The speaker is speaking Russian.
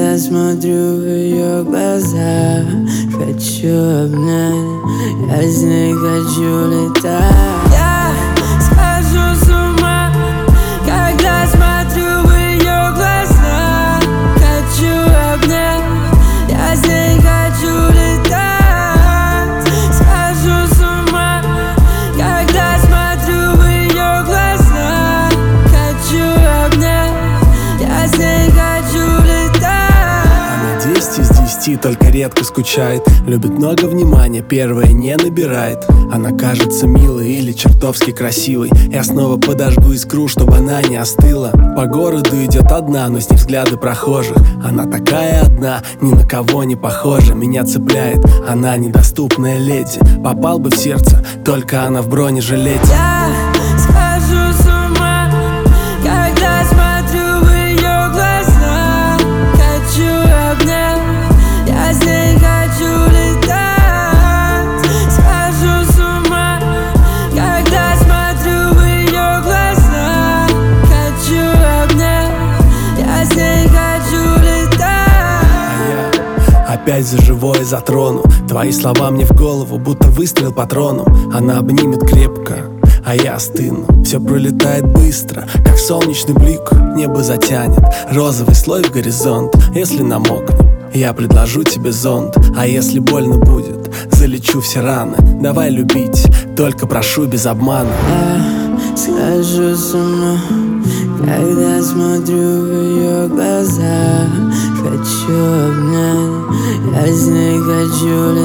Когда смотрю в ее глаза, хочу обнять, я с ней хочу летать. Я схожу с ума, когда смотрю в ее глаза, хочу обнять, я с ней хочу летать. Схожу с ума, когда смотрю в ее глаза, хочу обнять, я с ней хочу летать. Она 10 из 10, только редко скучает. Любит много внимания, первое не набирает. Она кажется милой или чертовски красивой. Я снова подожгу искру, чтобы она не остыла. По городу идет одна, но с ней взгляды прохожих. Она такая одна, ни на кого не похожа. Меня цепляет, она недоступная леди. Попал бы в сердце, только она в бронежилете. Я схожу с ума, когда смотрю в ее глаза, хочу обнять, я с ней хочу летать. Схожу с ума, когда смотрю в ее глаза, хочу обнять, я с ней хочу летать. Опять за живое затрону. Твои слова мне в голову, будто выстрел патроном. Она обнимет крепко, а я остыну. Все пролетает быстро, как солнечный блик. Небо затянет розовый слой в горизонт. Если намокнем, я предложу тебе зонт. А если больно будет, залечу все раны. Давай любить, только прошу без обмана. Я схожу с ума, когда смотрю в ее глаза, хочу обнять, я с ней хочу летать.